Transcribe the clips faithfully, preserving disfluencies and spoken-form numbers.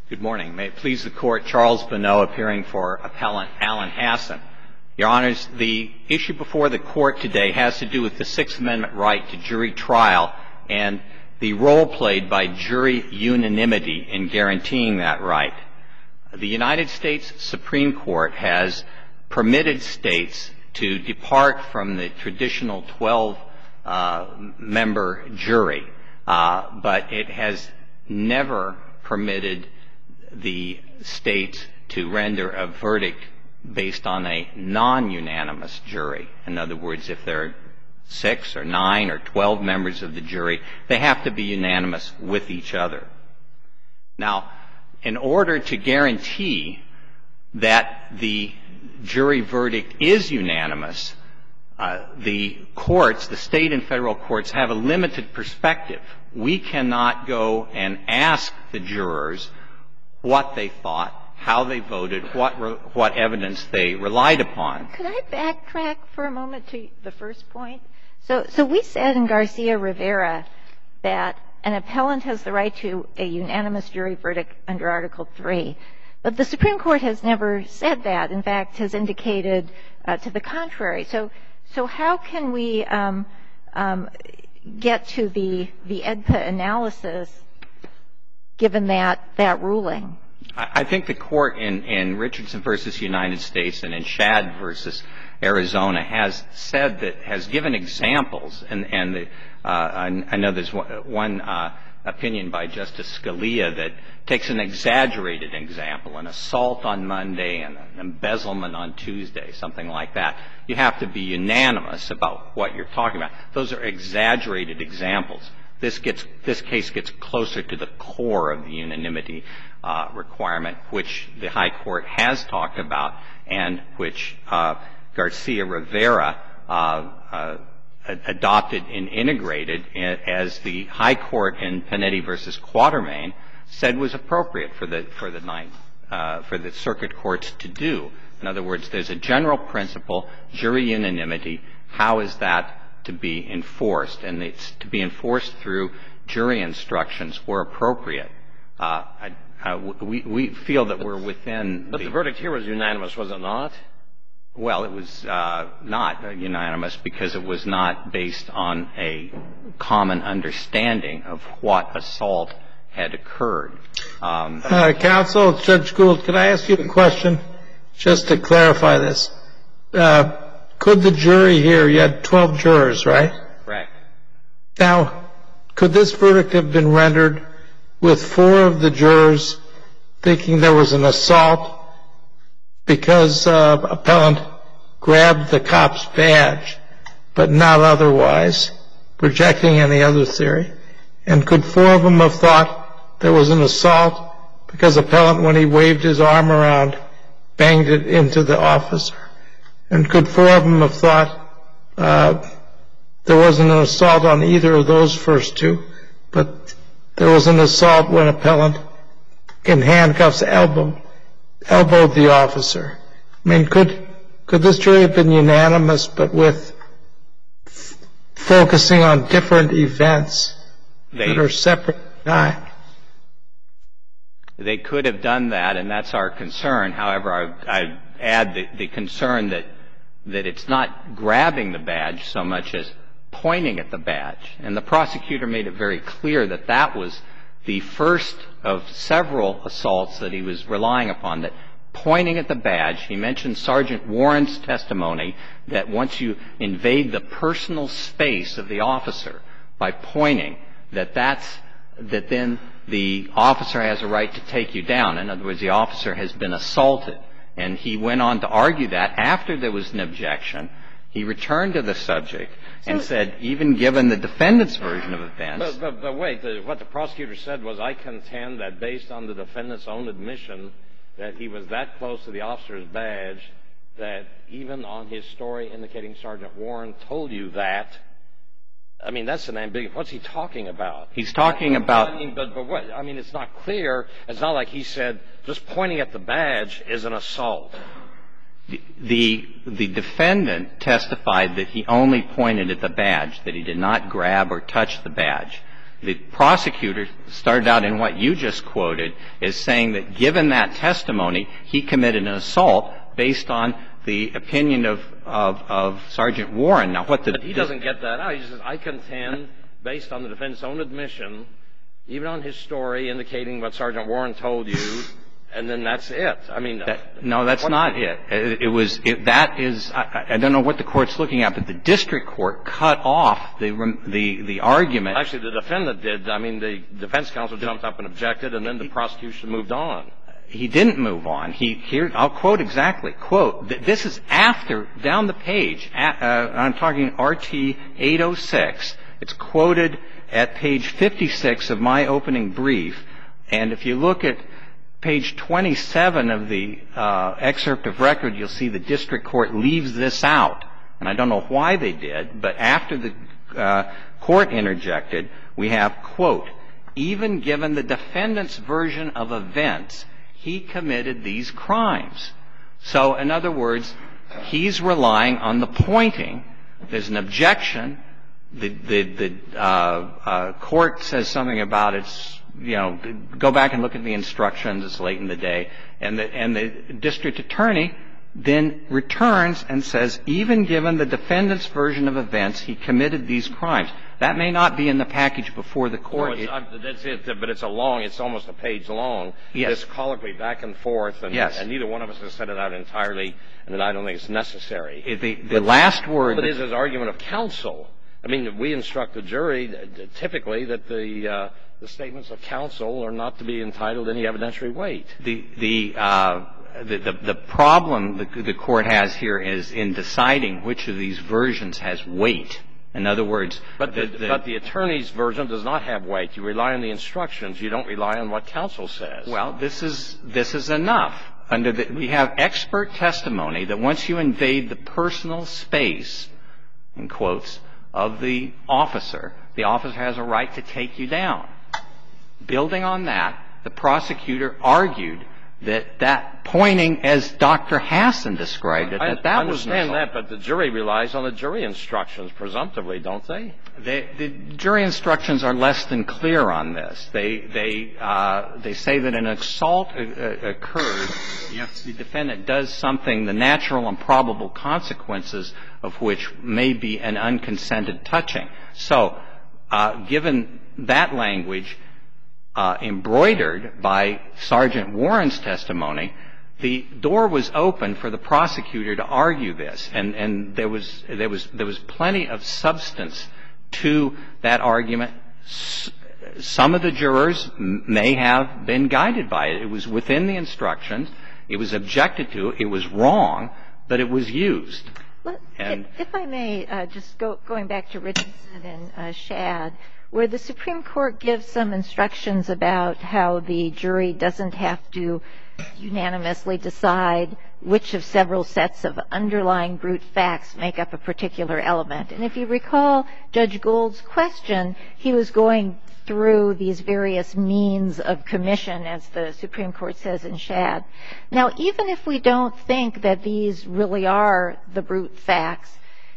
Good morning. May it please the Court, Charles Bonneau appearing for Appellant Alan Hassan. Your Honors, the issue before the Court today has to do with the Sixth Amendment right to jury trial and the role played by jury unanimity in guaranteeing that right. The United States Supreme Court has permitted states to depart from the traditional twelve-member uh, jury, uh, but it has never permitted the states to render a verdict based on a non-unanimous jury. In other words, if there are six or nine or twelve members of the jury, they have to be unanimous with each other. Now, in order to guarantee that the jury verdict is unanimous, uh, the courts, the state and federal courts, have a limited perspective. We cannot go and ask the jurors what they thought, how they voted, what re- what evidence they relied upon. Could I backtrack for a moment to the first point? So, so we said in Garcia-Rivera that an appellant has the right to a unanimous jury verdict under Article three. But the Supreme Court has never said that. In fact, has indicated uh, to the contrary. So, so how can we um, um, get to the the E D P A analysis given that that ruling? I think the court in, in Richardson versus United States and in Shad versus Arizona has said that, has given examples, and, and the, uh, I, I know there's one, one uh, opinion by Justice Scalia that takes an exaggerated example, an assault on Monday and an embezzlement on Tuesday, something like that. You have to be unanimous about what you're talking about. Those are exaggerated examples. This gets, this case gets closer to the core of the unanimity uh, requirement, which the High Court has talked about and which uh, Garcia-Rivera uh, uh, adopted and integrated as the High Court in Panetti versus Quatermain said was appropriate for the for the ninth uh, for the circuit courts to do. In other words, there's a general principle, jury unanimity. How is that to be enforced? And it's to be enforced through jury instructions where appropriate. Uh, I, uh, we, we feel that we're within. But the, the verdict here was unanimous, was it not? Well, it was uh, not unanimous because it was not based on a common understanding of what assault had occurred. Um, uh, Counsel, Judge Gould, could I ask you a question just to clarify this? Uh, Could the jury here, you had twelve jurors, right? Correct. Now, could this verdict have been rendered with four of the jurors thinking there was an assault because uh, appellant grabbed the cop's badge, but not otherwise, rejecting any other theory? And could four of them have thought there was an assault because appellant, when he waved his arm around, banged it into the officer? And could four of them have thought uh, there wasn't an assault on either of those first two, but there was an assault when appellant in handcuffs elbowed, elbowed the officer? I mean, could could this jury have been unanimous, but with f- focusing on different events they, that are separate in time? They could have done that, and that's our concern. However, I, I add the, the concern that that it's not grabbing the badge so much as pointing at the badge. And the prosecutor made it very clear that that was the first of several assaults that he was relying upon, that pointing at the badge. He mentioned Sergeant Warren's testimony that once you invade the personal space of the officer by pointing, that that's, that then the officer has a right to take you down. In other words, the officer has been assaulted. And he went on to argue that after there was an objection, he returned to the subject and so, said, even given the defendant's version of events. But, but, but wait, the, what the prosecutor said was, I contend that based on the defendant's own admission that he was that close to the officer's badge, that even on his story indicating Sergeant Warren told you that. I mean, that's an ambiguous. What's he talking about? He's talking about. I mean, but, but what? I mean, it's not clear. It's not like he said just pointing at the badge is an assault. The, the the defendant testified that he only pointed at the badge, that he did not grab or touch the badge. The prosecutor started out in what you just quoted as saying that given that testimony, he committed an assault based on the opinion of, of, of Sergeant Warren. Now, what the... But he doesn't get that out. He says, I contend, based on the defendant's own admission, even on his story indicating what Sergeant Warren told you, and then that's it. I mean... That, no, that's not it. It, it was... It, that is... I, I don't know what the Court's looking at, but the district court cut off the, the, the argument... Actually, the defendant did. I mean, the defense counsel jumped up and objected, and then the prosecution moved on. He didn't move on. He here I'll quote exactly. Quote, this is after, down the page, at, uh, I'm talking R T eight oh six. It's quoted at page fifty-six of my opening brief. And if you look at page twenty-seven of the uh, excerpt of record, you'll see the district court leaves this out. And I don't know why they did, but after the uh, court interjected, we have, quote, even given the defendant's version of events, he committed these crimes. So, in other words, he's relying on the pointing. There's an objection. The, the, the uh, uh, court says something about it's, you know, go back and look at the instructions. It's late in the day. And the, and the district attorney then returns and says, even given the defendant's version of events, he committed these crimes. That may not be in the package before the court. No, it's, uh, that's it, but it's a long, it's almost a page long. Yes. This colloquy back and forth, and, yes. and neither one of us has said it out entirely, and I don't think it's necessary. It, the, the last word. But it is his argument of counsel. I mean, we instruct the jury typically that the uh, the statements of counsel are not to be entitled any evidentiary weight. The the uh, the, the, the problem the, the court has here is in deciding which of these versions has weight. In other words, but the, the, the, but the attorney's version does not have weight. You rely on the instructions. You don't rely on what counsel says. Well, this is this is enough. Under the, we have expert testimony that once you invade the personal space, in quotes, of the officer, the officer has a right to take you down. Building on that, the prosecutor argued that that pointing, as Doctor Hassan described it, that that was an assault. I understand that, but the jury relies on the jury instructions, presumptively, don't they? They, the jury instructions are less than clear on this. They they uh, they say that an assault uh, occurs if the defendant does something, the natural and probable consequences of which may be an unconsented touching. So, uh, given that language uh, embroidered by Sergeant Warren's testimony, the door was open for the prosecutor to argue this, and and there was there was there was plenty of substance to that argument. Some of the jurors may have been guided by it. It was within the instructions. It was objected to. It was wrong, but it was used. Well, and if I may, uh, just go, going back to Richardson and uh, Shad, where the Supreme Court gives some instructions about how the jury doesn't have to unanimously decide which of several sets of underlying brute facts make up a particular element. And if you recall Judge Gould's question, he was going through these various means of commission, as the Supreme Court says in Shad. Now, even if we don't think that these really are the brute facts,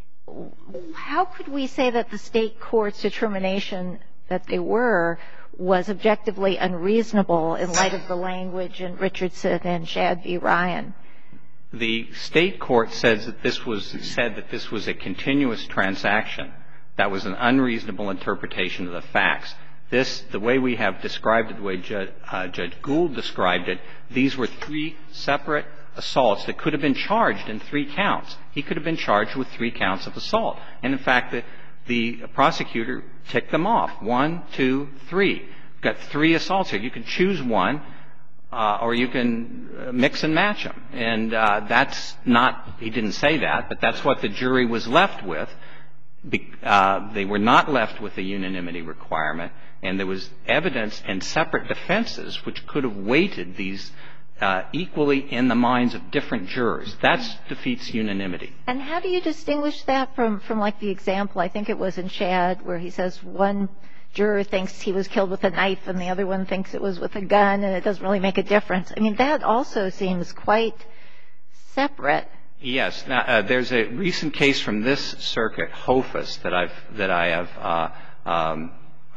how could we say that the state court's determination that they were was objectively unreasonable in light of the language in Richardson and Shad v. Ryan? The state court says that this was said that this was a continuous transaction. That was an unreasonable interpretation of the facts. This, the way we have described it, the way Judge, uh, Judge Gould described it, these were three separate assaults that could have been charged in three counts. He could have been charged with three counts of assault. And, in fact, the, the prosecutor ticked them off. One, two, three. You've got three assaults here. You can choose one, uh, or you can mix and match them. And uh, that's not, he didn't say that, but that's what the jury was left with. Be, uh, they were not left with a unanimity requirement, and there was evidence and separate defenses which could have weighted these uh, equally in the minds of different jurors. That defeats unanimity. And how do you distinguish that from, from like the example, I think it was in Shad, where he says one juror thinks he was killed with a knife and the other one thinks it was with a gun, and it doesn't really make a difference. I mean, that also seems quite separate. Yes. Now, uh, there's a recent case from this circuit, Hofus, that I've that I have uh, um,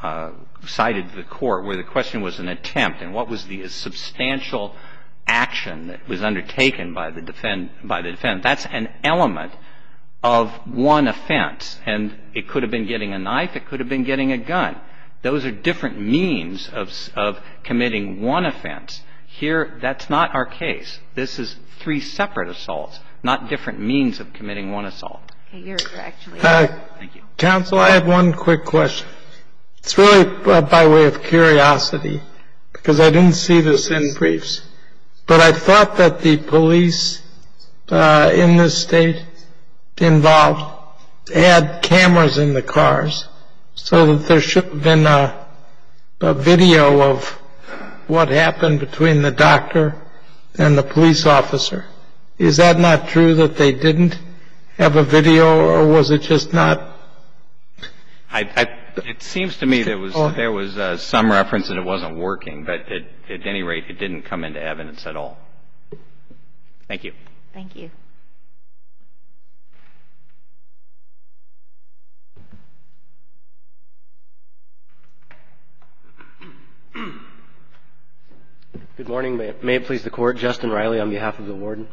uh, cited to the court where the question was an attempt and what was the substantial action that was undertaken by the defend by the defendant. That's an element of one offense, and it could have been getting a knife, it could have been getting a gun. Those are different means of of committing one offense. Here, that's not our case. This is three separate assaults, not different means of committing one assault. Okay, you're actually. Uh, Thank you. Counsel, I have one quick question. It's really uh, by way of curiosity, because I didn't see this in briefs. But I thought that the police uh, in this state involved had cameras in the cars, so that there should have been a, a video of what happened between the doctor and the police officer. Is that not true, that they didn't have a video, or was it just not? I, I, it seems to me there was there was uh, some reference that it wasn't working, but it, at any rate, it didn't come into evidence at all. Thank you. Thank you. Good morning. May it, may it please the Court. Justin Riley on behalf of the warden.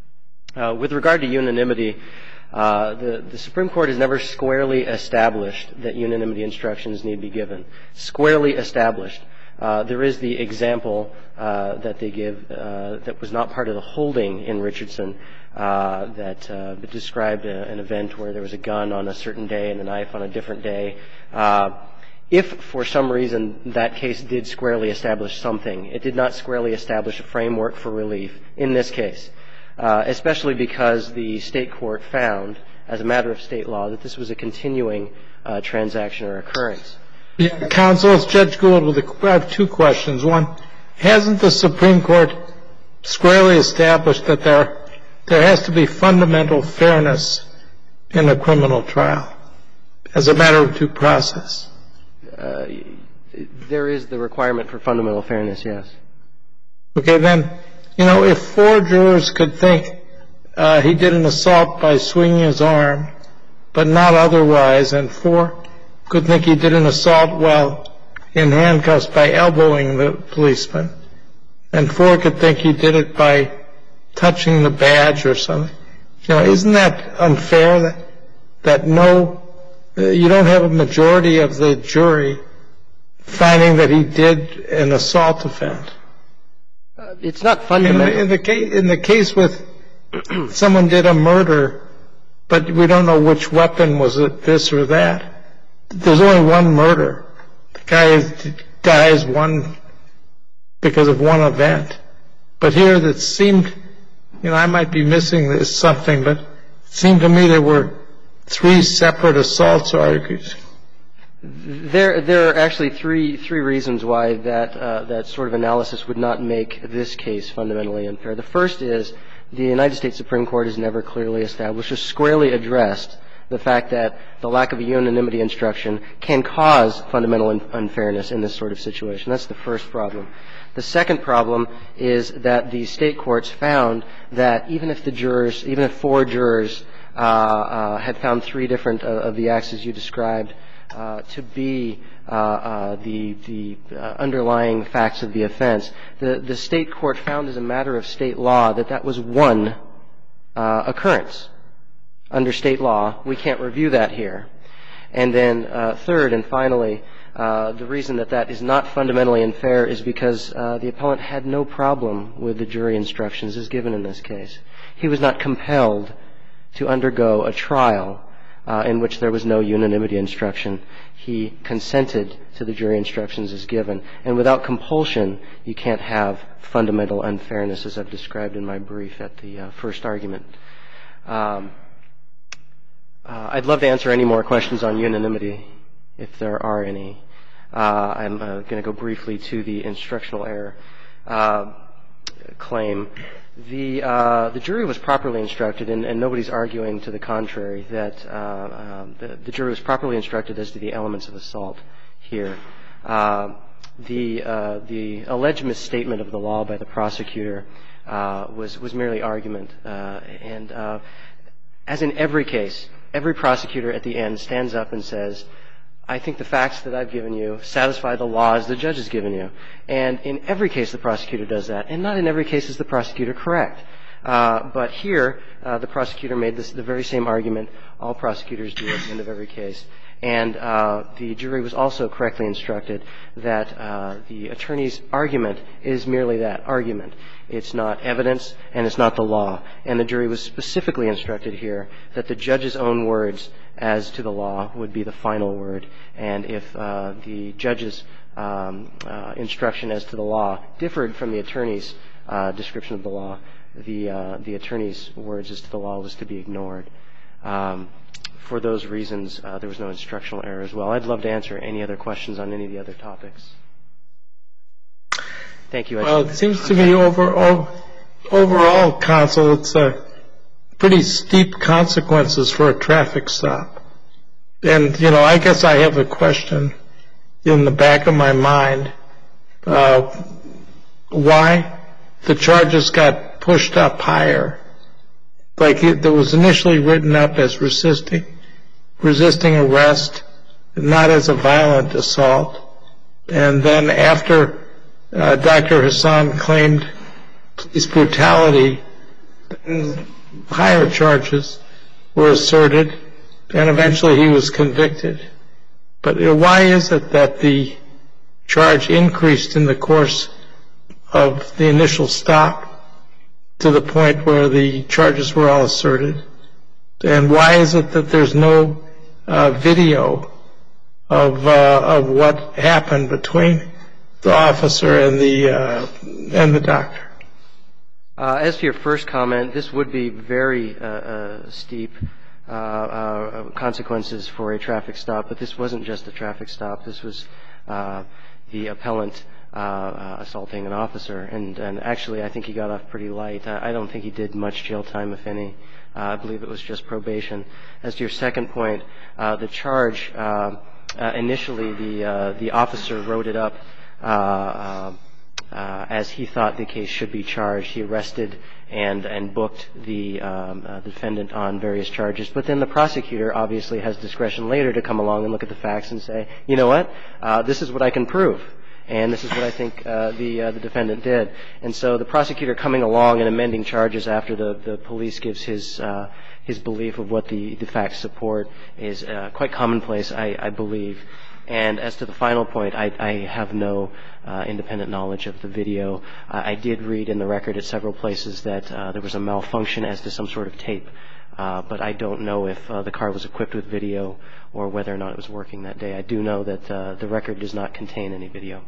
Uh, with regard to unanimity, uh, the, the Supreme Court has never squarely established that unanimity instructions need be given. Squarely established. Uh, there is the example uh, that they give uh, that was not part of the holding in Richardson uh, that uh, described a, an event where there was a gun on a certain day and a knife on a different day. Uh, If, for some reason, that case did squarely establish something, it did not squarely establish a framework for relief in this case, uh, especially because the state court found, as a matter of state law, that this was a continuing uh, transaction or occurrence. Yeah, counsel, it's Judge Gould with a, I have two questions. One, hasn't the Supreme Court squarely established that there there has to be fundamental fairness in a criminal trial as a matter of due process? Uh, there is the requirement for fundamental fairness, yes. Okay, then, you know, if four jurors could think uh, he did an assault by swinging his arm, but not otherwise, and four could think he did an assault while in handcuffs by elbowing the policeman, and four could think he did it by touching the badge or something, you know, isn't that unfair that that no you don't have a majority of the jury finding that he did an assault offense? Uh, it's not fundamental. In, in, the case, in the case with someone did a murder, but we don't know which weapon, was it this or that, there's only one murder. The guy dies one because of one event. But here that seemed, you know, I might be missing this something, but it seemed to me there were three separate assaults argued. There, there are actually three, three reasons why that, uh, that sort of analysis would not make this case fundamentally unfair. The first is the United States Supreme Court has never clearly established or squarely addressed the fact that the lack of a unanimity instruction can cause fundamental unfairness in this sort of situation. That's the first problem. The second problem is that the state courts found that even if the jurors, even if four jurors Uh, uh, had found three different uh, of the acts as you described uh, to be uh, uh, the, the uh, underlying facts of the offense. The, the state court found as a matter of state law that that was one uh, occurrence. Under state law, we can't review that here. And then uh, third and finally, uh, the reason that that is not fundamentally unfair is because uh, the appellant had no problem with the jury instructions as given in this case. He was not compelled to undergo a trial uh, in which there was no unanimity instruction. He consented to the jury instructions as given. And without compulsion, you can't have fundamental unfairness, as I've described in my brief at the uh, first argument. Um, uh, I'd love to answer any more questions on unanimity, if there are any. Uh, I'm uh, going to go briefly to the instructional error uh, claim. The, uh, the jury was properly instructed, and, and nobody's arguing to the contrary, that uh, uh, the, the jury was properly instructed as to the elements of assault here. Uh, the, uh, the alleged misstatement of the law by the prosecutor uh, was, was merely argument. Uh, and uh, as in every case, every prosecutor at the end stands up and says, I think the facts that I've given you satisfy the law as the judge has given you. And in every case, the prosecutor does that. And not in every case is the prosecutor correct. Uh, but here, uh, the prosecutor made this, the very same argument all prosecutors do at the end of every case. And uh, the jury was also correctly instructed that uh, the attorney's argument is merely that, argument. It's not evidence, and it's not the law. And the jury was specifically instructed here that the judge's own words as to the law would be the final word. And if uh, the judge's um, uh, instruction as to the law differed from the attorney's uh, description of the law, the uh, the attorney's words as to the law was to be ignored. Um, for those reasons, uh, there was no instructional error as well. I'd love to answer any other questions on any of the other topics. Thank you. Well, it seems to me over, over, overall, counsel, it's a pretty steep consequences for a traffic stop. And, you know, I guess I have a question in the back of my mind. Uh, why the charges got pushed up higher? Like it, it was initially written up as resisting, resisting arrest, not as a violent assault. And then after uh, Doctor Hassan claimed police brutality, higher charges were asserted, and eventually he was convicted. But you know, why is it that the charge increased in the course of the initial stop to the point where the charges were all asserted? And why is it that there's no uh, video of uh, of what happened between the officer and the uh, and the doctor? Uh, as to your first comment, this would be very uh, uh, steep uh, uh, consequences for a traffic stop, but this wasn't just a traffic stop. This was uh, the appellant uh, uh, assaulting an officer, and, and actually I think he got off pretty light. I, I don't think he did much jail time, if any. Uh, I believe it was just probation. As to your second point, uh, the charge, uh, uh, initially the, uh, the officer wrote it up uh, uh, Uh, as he thought the case should be charged. He arrested and and booked the um, uh, defendant on various charges. But then the prosecutor obviously has discretion later to come along and look at the facts and say, you know what, uh, this is what I can prove, and this is what I think uh, the uh, the defendant did. And so the prosecutor coming along and amending charges after the, the police gives his uh, his belief of what the, the facts support is uh, quite commonplace, I, I believe. And as to the final point, I, I have no uh, independent knowledge of the video. Uh, I did read in the record at several places that uh, there was a malfunction as to some sort of tape, uh, but I don't know if uh, the car was equipped with video or whether or not it was working that day. I do know that uh, the record does not contain any video.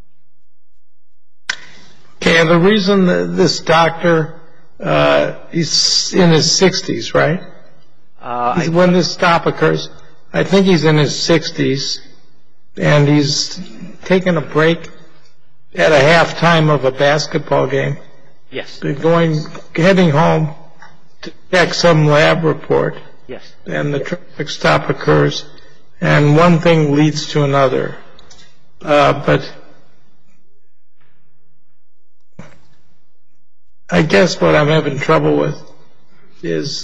Okay, and the reason that this doctor, uh, he's in his sixties, right? Uh, I, when this stop occurs, I think he's in his sixties. And he's taken a break at a halftime of a basketball game. Yes. Going, heading home to check some lab report. Yes. And the traffic stop occurs, and one thing leads to another. Uh, but I guess what I'm having trouble with is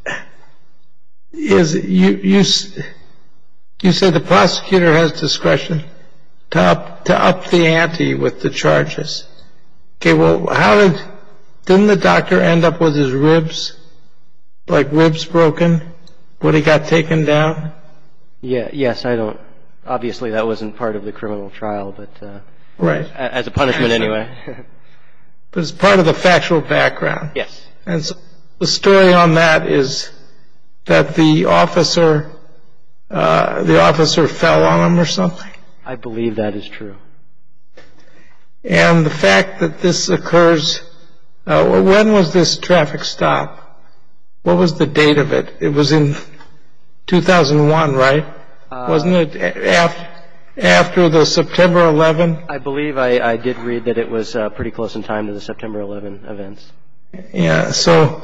is you you. You said the prosecutor has discretion to up, to up the ante with the charges. Okay, well, how did, didn't the doctor end up with his ribs, like ribs broken when he got taken down? Yeah, yes, I don't, obviously that wasn't part of the criminal trial, but uh, right. as a punishment anyway. But it's part of the factual background. Yes. And so the story on that is that the officer Uh, the officer fell on him or something? I believe that is true. And the fact that this occurs, uh, when was this traffic stop? What was the date of it? It was in two thousand one, right? Uh, Wasn't it after, after the September eleventh? I believe I, I did read that it was uh, pretty close in time to the September eleventh events. Yeah, so...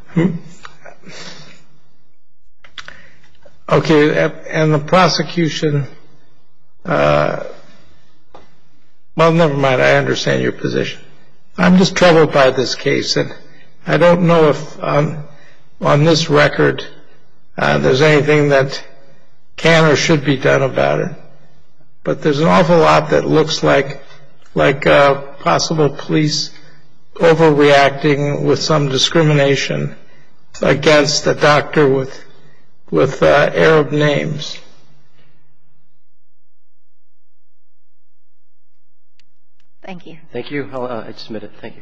Okay, and the prosecution, uh, well, never mind, I understand your position. I'm just troubled by this case, and I don't know if um, on this record uh, there's anything that can or should be done about it. But there's an awful lot that looks like like uh, possible police overreacting with some discrimination against a doctor with with uh, Arab names. Thank you. Thank you. I'll uh, I'd submit it. Thank you.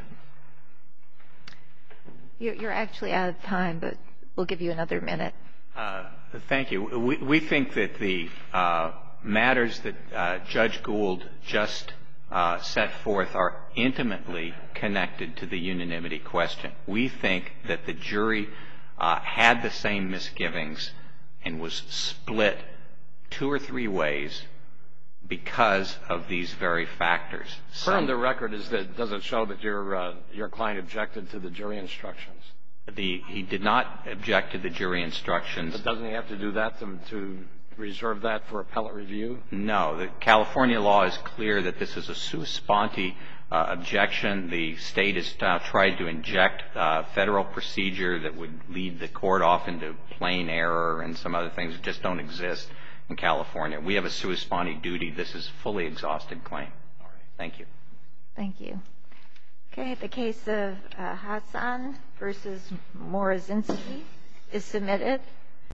You're, you're actually out of time, but we'll give you another minute. Uh, thank you. We, we think that the uh, matters that uh, Judge Gould just uh, set forth are intimately connected to the unanimity question. We think that the jury uh, had the same misgivings and was split two or three ways because of these very factors. From the record, is that does it show that your uh, your client objected to the jury instructions? The, he did not object to the jury instructions. But doesn't he have to do that to, to reserve that for appellate review? No. The California law is clear that this is a sua sponte uh, objection. The state has now tried to inject uh, federal procedure that would lead the court off into plain error and some other things that just don't exist in California. We have a sua sponte duty. This is a fully exhausted claim. All right. Thank you. Thank you. Okay, the case of uh, Hassan versus Morazinski is submitted.